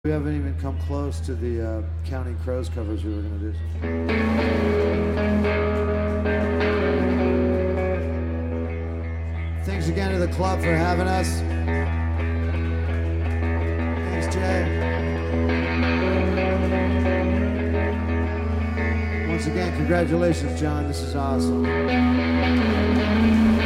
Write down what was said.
We haven't even come close to the Counting Crows covers we were going to do. Thanks again to the club for having us. Thanks, Jay. Once again, congratulations, John. This is awesome.